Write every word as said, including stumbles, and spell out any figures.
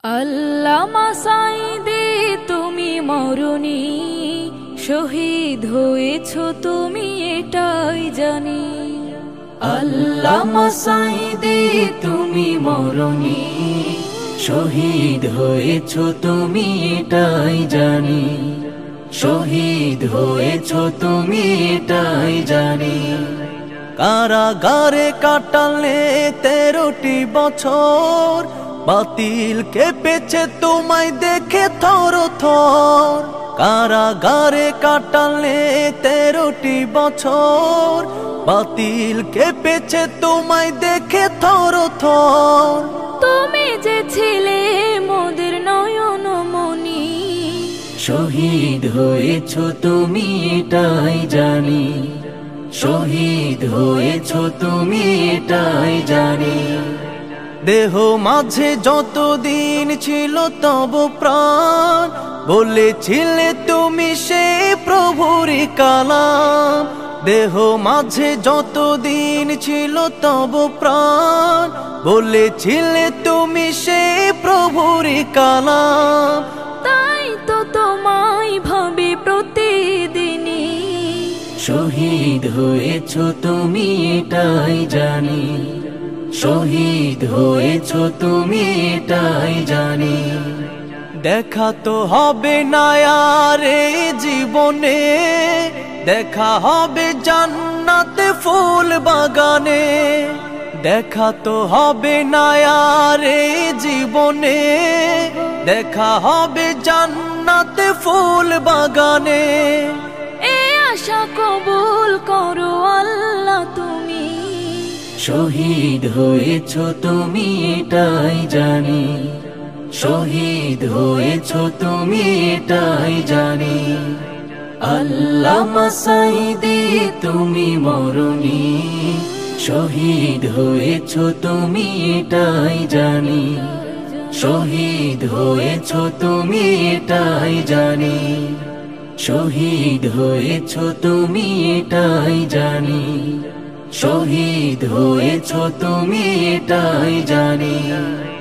আল্লামা সাঈদী তুমি মরণি, শহীদ হয়েছ তুমি এটাই জানি। আল্লামা সাঈদী তুমি মরণি, শহীদ হয়েছ তুমি এটাই জানি। শহীদ হয়েছ তুমি এটাই জানি। কারাগারে কাটালে তেরোটি বছর, বাতিল কেঁপেছে তোমায় দেখে থর থর। কারাগারে কাটালে তেরোটি বছর, বাতিল কেঁপেছে তোমায় দেখে থর থর। তুমি যে ছিলে মোদের নয়ন মনি, শহীদ হয়েছ তুমি এটাই জানি। শহীদ হয়েছ তুমি এটাই জানি। দেহ মাঝে যতদিন ছিল তব প্রাণ, বলেছিলে তুমি সে প্রভুর কালাম। দেহ মাঝে যতদিন ছিল তব প্রাণ, বলেছিলে তুমি সে প্রভুর কালাম। তাই তো তোমায় ভাবে প্রতিদিনই, শহীদ হয়েছ তুমি এটাই জানি। শহীদ হয়েছ তুমি এটাই জানি। দেখা তো হবে না আর এই জীবনে, দেখা হবে জান্নাতে ফুল বাগানে। দেখা তো হবে না আর এই জীবনে, দেখা হবে জান্নাতে ফুল বাগানে। এ আশা কবুল করো আল্লাহ তুমি, শহীদ হয়েছ তুমি এটাই জানি। শহীদ হয়েছ তুমি এটাই জানি। আল্লামা সাঈদী তুমি মরণি, শহীদ হয়েছ তুমি এটাই জানি। শহীদ হয়েছ তুমি এটাই জানি। শহীদ হয়েছ তুমি এটাই জানি। শহীদ হয়েছ তুমি এটাই জানি।